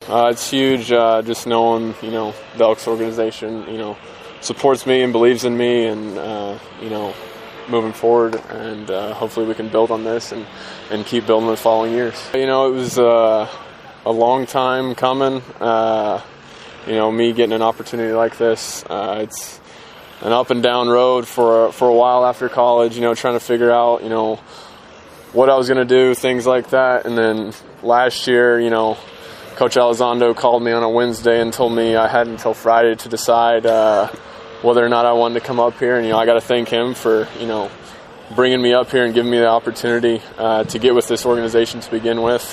It's huge just knowing, the Elks organization, supports me and believes in me and, moving forward. And hopefully we can build on this and keep building the following years. It was a long time coming, me getting an opportunity like this. It's an up and down road for a while after college, trying to figure out, what I was going to do, things like that. And then last year, Coach Elizondo called me on a Wednesday and told me I had until Friday to decide whether or not I wanted to come up here. And, I got to thank him for, bringing me up here and giving me the opportunity to get with this organization to begin with.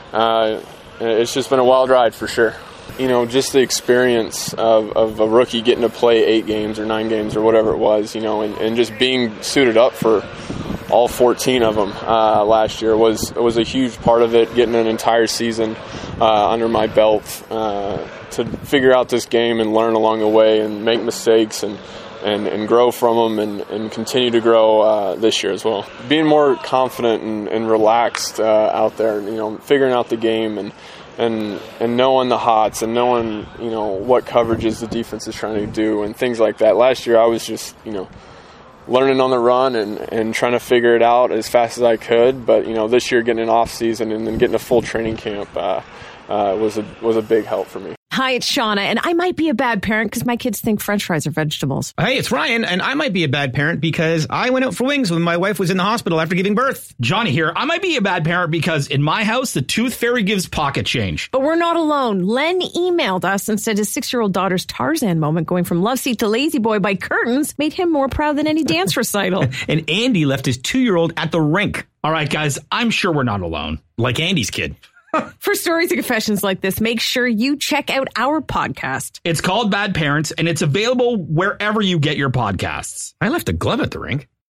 It's just been a wild ride for sure. Just the experience of a rookie getting to play 8 games or 9 games or whatever it was, and just being suited up for all 14 of them last year was a huge part of it, getting an entire season under my belt to figure out this game and learn along the way and make mistakes and grow from them and continue to grow this year as well. Being more confident and relaxed out there, figuring out the game and knowing the hots and knowing, what coverages the defense is trying to do and things like that. Last year I was just, learning on the run and trying to figure it out as fast as I could. But, this year getting an off season and then getting a full training camp was a big help for me. Hi, it's Shauna, and I might be a bad parent because my kids think French fries are vegetables. Hey, it's Ryan, and I might be a bad parent because I went out for wings when my wife was in the hospital after giving birth. Johnny here. I might be a bad parent because in my house, the tooth fairy gives pocket change. But we're not alone. Len emailed us and said his 6-year-old daughter's Tarzan moment going from love seat to lazy boy by curtains made him more proud than any dance recital. And Andy left his 2-year-old at the rink. All right, guys, I'm sure we're not alone. Like Andy's kid. For stories and confessions like this, make sure you check out our podcast. It's called Bad Parents, and it's available wherever you get your podcasts. I left a glove at the rink.